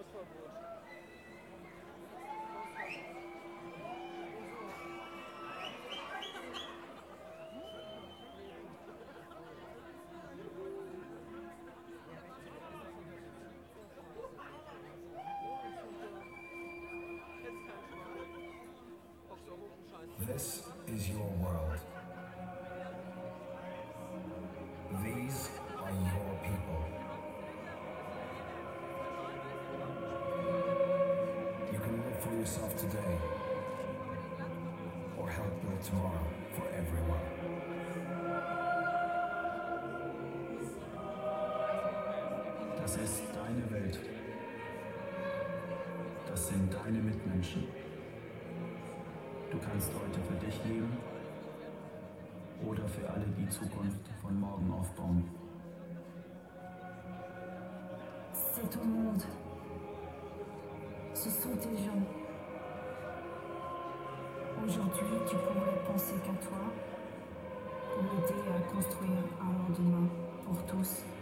This is your world. These are your people. You can live for yourself today, or help build tomorrow for everyone. Das ist deine Welt. Das sind deine Mitmenschen. Du kannst heute für dich leben oder für alle die Zukunft von morgen aufbauen. C'est ton monde. Ce sont tes gens. Aujourd'hui, tu pourrais penser qu'à toi pour aider à construire un lendemain pour tous.